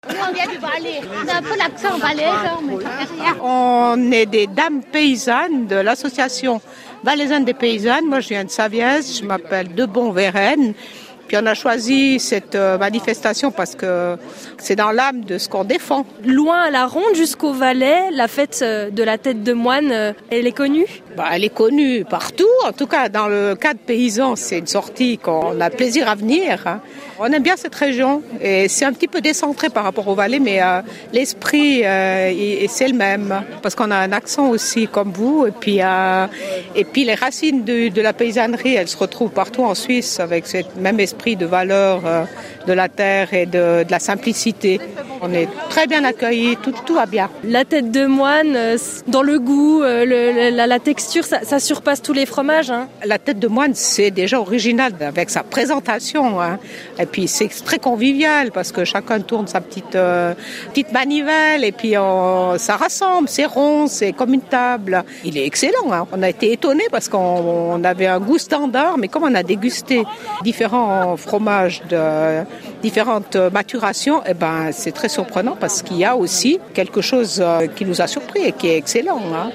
On vient du Valais. On a un peu l'accent valaisan, mais derrière. On est des dames paysannes de l'association valaisanne des paysannes. Moi, je viens de Savièse, je m'appelle Debon-Vérenne. Puis on a choisi cette manifestation parce que c'est dans l'âme de ce qu'on défend. Loin à la ronde jusqu'au Valais, la fête de la tête de moine, elle est connue ? Elle est connue partout. En tout cas, dans le cadre paysan, c'est une sortie qu'on a plaisir à venir. On aime bien cette région et c'est un petit peu décentré par rapport au Valais, mais l'esprit c'est le même parce qu'on a un accent aussi comme vous et puis les racines de la paysannerie, elles se retrouvent partout en Suisse avec ce même esprit de valeur de la terre et de la simplicité. On est très bien accueillis, tout va bien. La tête de moine, dans le goût, la texture, ça surpasse tous les fromages. Hein. La tête de moine, c'est déjà original avec sa présentation. Hein. Et puis c'est très convivial parce que chacun tourne sa petite manivelle et puis ça rassemble, c'est rond, c'est comme une table. Il est excellent. Hein. On a été étonnés parce qu'on avait un goût standard, mais comme on a dégusté différents fromages de différentes maturations, c'est très surprenant parce qu'il y a aussi quelque chose qui nous a surpris et qui est excellent. Hein.